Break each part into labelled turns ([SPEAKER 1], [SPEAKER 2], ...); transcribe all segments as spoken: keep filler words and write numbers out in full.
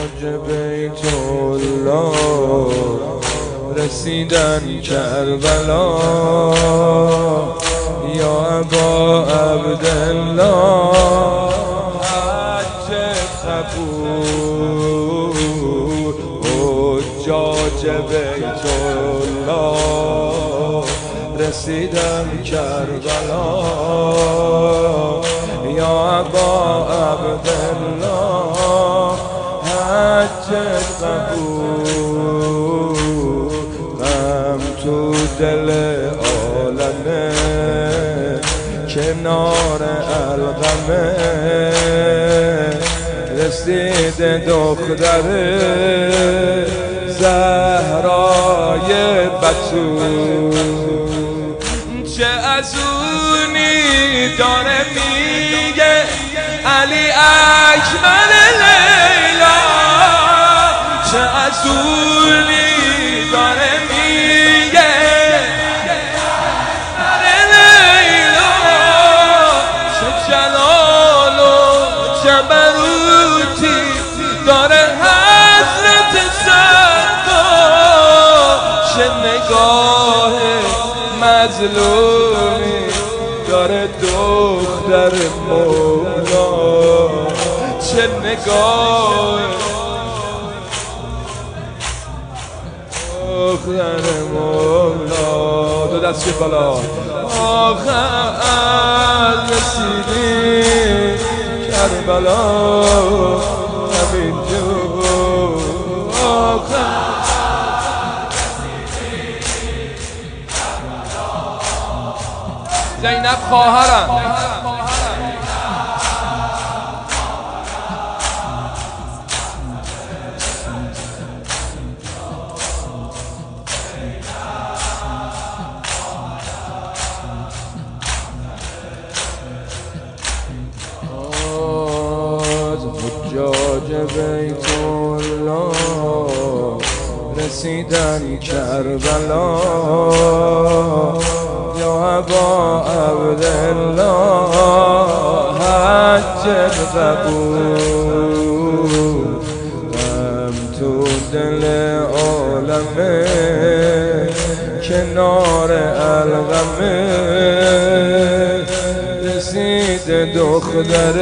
[SPEAKER 1] حجاج بیت الله رسیدن کربلا یا ابا عبدالله حج قبول حجاج بیت الله رسیدن کربلا یا ابا عبدالله حج قبول غم تو دل عالمه کنار القمه رسید دختر زهرای بتول چه ازونی داره میگه علی اکبر لیلا چه ازونی داره میگه لیلا چه جلال و جبروتی داره حضرت زهرا چه نگاه مظلومی داره دختر مولا چه نگاه دختر مولا دو دست چه بالا آخر رسیدی کربلا همین جو آخر زینب خواهرم از حجاج بیت الله رسیدن کربلا یا ابا عبدالله حج قبول غم تو دل عالمه کنار القمه رسید دختر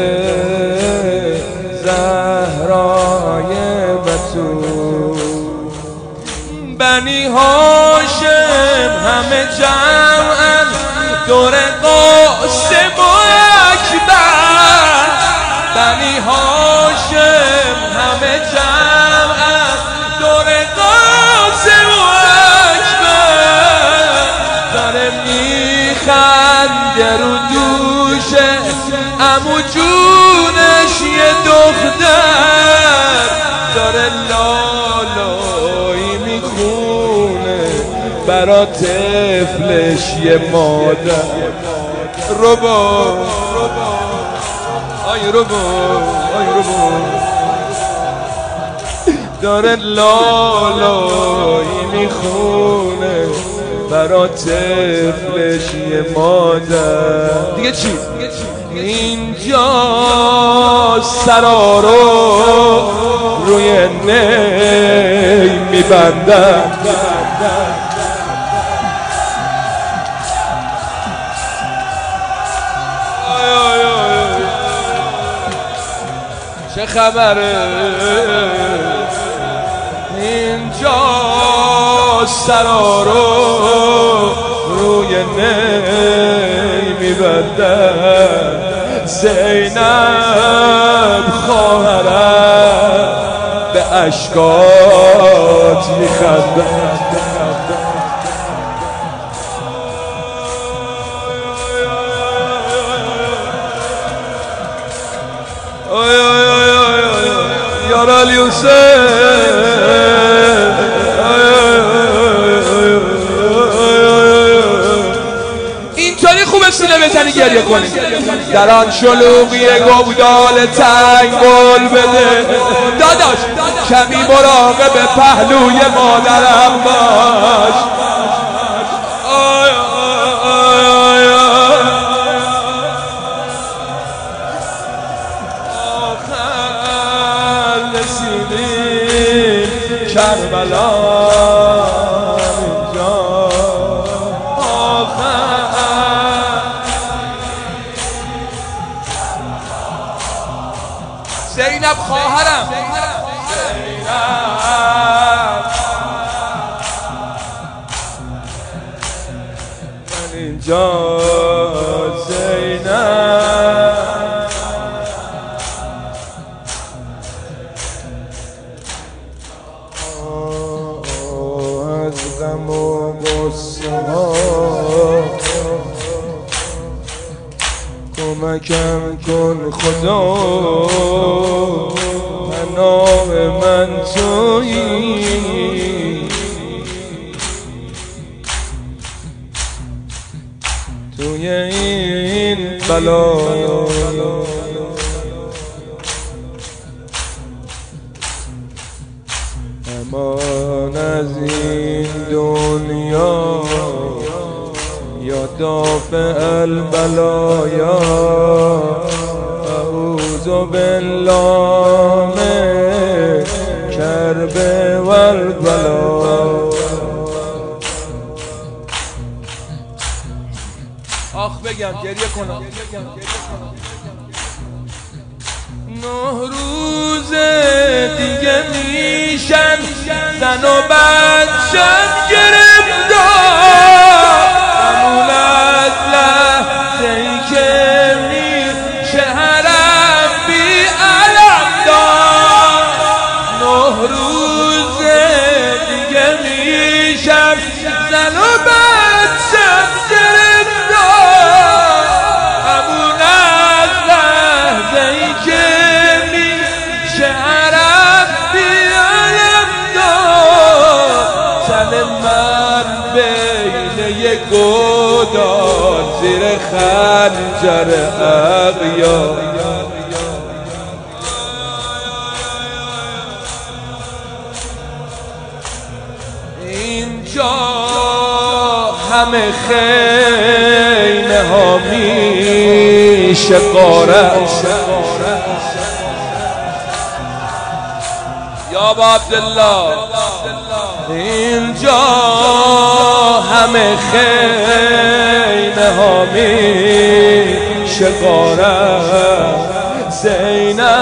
[SPEAKER 1] زهرای بتول بنی هاشم همه جمعن دور قاسم و اکبر بنی هاشم همه جمعن دور قاسم و اکبر داره میخنده رو دوشه عمو جونش یه دختر داره لالایی میخونه برا طفلش یه مادر ربا آی ربا آی ربا داره لالایی میخونه برا طفلش یه مادر دیگه چی؟ اینجا سرا رو روی نی میبندن چه خبره اینجا سرا رو روی نی میبندن زینب خواهرم به اشکات میخندن یار علی حسین اینطوری خوبه سینه بزنی گریه کنی در آن شلوغی گودال تنگ گل بده داداش کمی مراقب پهلوی مادرم باش آخر رسیدی کربلا اینجا آخر زینب خواهرم اینجا زینب از غم و غصه ها کمکم کن خدا پناه من تویی توی این بلا امان از این دنیا یا دافع البلایا اعوذ بالله من کرب و البلا. آخ بگم گریه کنم نه روز دیگه میشن زن و بچم گرفتار همون از لحظه ای که میشه حرم بی علم دار نه روز دیگه میشن زن و بچم گرفتار همون از لحظه ای که میشه حرم بی علم دار تن من بین یک گودال زیر خنجر اغیار اینجا همه خیمه ها میشه غارت یا با عبدالله اینجا همه خیمه ها میشه غارت زینب